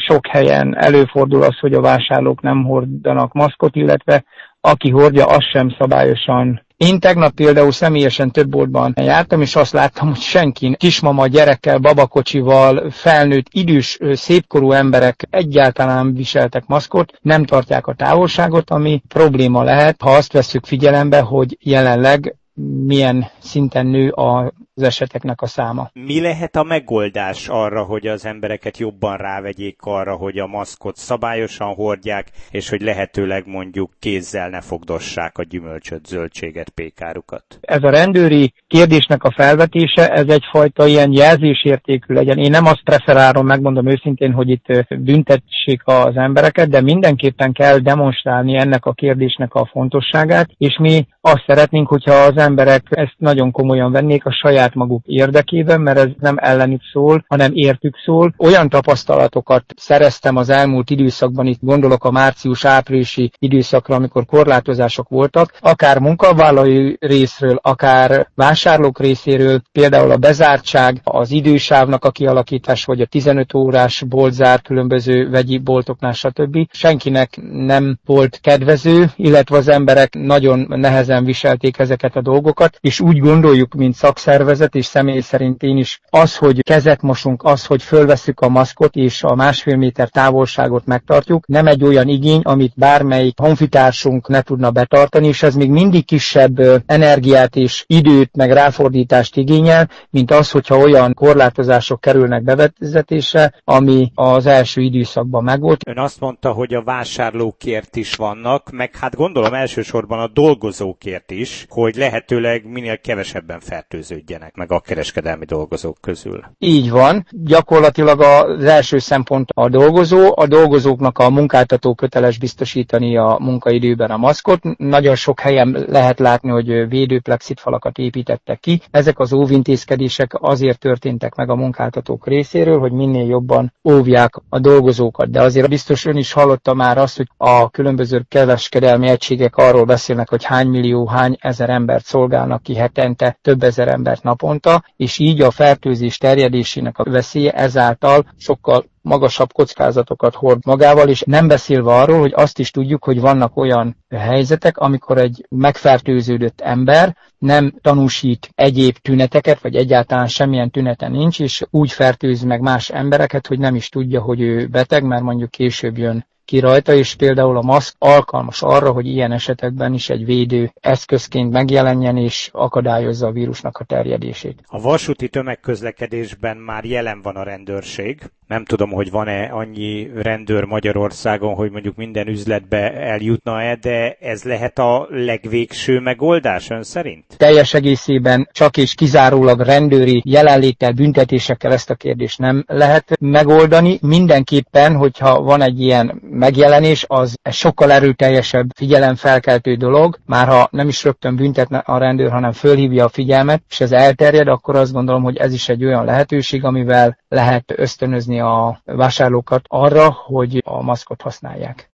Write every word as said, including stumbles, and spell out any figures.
sok helyen előfordul az, hogy a vásárlók nem hordanak maszkot, illetve aki hordja, az sem szabályosan. Én tegnap például személyesen több boltban jártam, és azt láttam, hogy senki, kismama, gyerekkel, babakocsival, felnőtt, idős, szépkorú emberek egyáltalán viseltek maszkot, nem tartják a távolságot, ami probléma lehet, ha azt vesszük figyelembe, hogy jelenleg milyen szinten nő az eseteknek a száma. Mi lehet a megoldás arra, hogy az embereket jobban rávegyék arra, hogy a maszkot szabályosan hordják, és hogy lehetőleg mondjuk kézzel ne fogdossák a gyümölcsöt, zöldséget, pékárukat? Ez a rendőri kérdésnek a felvetése, ez egyfajta ilyen jelzésértékű legyen. Én nem azt preferálom, megmondom őszintén, hogy itt büntetsék az embereket, de mindenképpen kell demonstrálni ennek a kérdésnek a fontosságát, és mi azt szeretnénk, hogyha az emberek ezt nagyon komolyan vennék a saját maguk érdekében, mert ez nem ellenük szól, hanem értük szól. Olyan tapasztalatokat szereztem az elmúlt időszakban, itt gondolok a március-áprilisi időszakra, amikor korlátozások voltak, akár munkavállalói részről, akár vásárlók részéről, például a bezártság, az idősávnak a kialakítás, vagy a tizenöt órás boltzár különböző vegyi boltoknál, stb. Senkinek nem volt kedvező, illetve az emberek nagyon nehezen viselték ezeket a dolgokat, és úgy gondoljuk, mint szakszervezet, és személy szerint én is, az, hogy kezet mosunk, az, hogy fölvesszük a maszkot, és a másfél méter távolságot megtartjuk, nem egy olyan igény, amit bármelyik honfitársunk ne tudna betartani, és ez még mindig kisebb energiát és időt, meg ráfordítást igényel, mint az, hogyha olyan korlátozások kerülnek bevezetésre, ami az első időszakban megvolt. Ön azt mondta, hogy a vásárlókért is vannak, meg hát gondolom elsősorban a dolgozókért is, hogy lehetőleg minél kevesebben fertőződjenek meg a kereskedelmi dolgozók közül. Így van. Gyakorlatilag az első szempont a dolgozó. A dolgozóknak a munkáltató köteles biztosítani a munkaidőben a maszkot. Nagyon sok helyen lehet látni, hogy védőplexitfalakat építettek ki. Ezek az óvintézkedések azért történtek meg a munkáltatók részéről, hogy minél jobban óvják a dolgozókat. De azért biztos ön is hallotta már azt, hogy a különböző kereskedelmi egységek arról beszélnek, hogy hány millió, hány ezer embert szolgálnak ki hetente, több ezer embert naponta, és így a fertőzés terjedésének a veszélye ezáltal sokkal magasabb kockázatokat hord magával, és nem beszélve arról, hogy azt is tudjuk, hogy vannak olyan helyzetek, amikor egy megfertőződött ember nem tanúsít egyéb tüneteket, vagy egyáltalán semmilyen tünete nincs, és úgy fertőz meg más embereket, hogy nem is tudja, hogy ő beteg, mert mondjuk később jön ki rajta, és például a maszk alkalmas arra, hogy ilyen esetekben is egy védő eszközként megjelenjen és akadályozza a vírusnak a terjedését. A vasúti tömegközlekedésben már jelen van a rendőrség. Nem tudom, hogy van-e annyi rendőr Magyarországon, hogy mondjuk minden üzletbe eljutna-e, de ez lehet a legvégső megoldás ön szerint? Teljes egészében csak és kizárólag rendőri jelenléttel, büntetésekkel ezt a kérdést nem lehet megoldani. Mindenképpen, hogyha van egy ilyen megjelenés, az egy sokkal erőteljesebb figyelemfelkeltő dolog. Már ha nem is rögtön büntetne a rendőr, hanem fölhívja a figyelmet, és ez elterjed, akkor azt gondolom, hogy ez is egy olyan lehetőség, amivel lehet ösztönözni a vásárlókat arra, hogy a maszkot használják.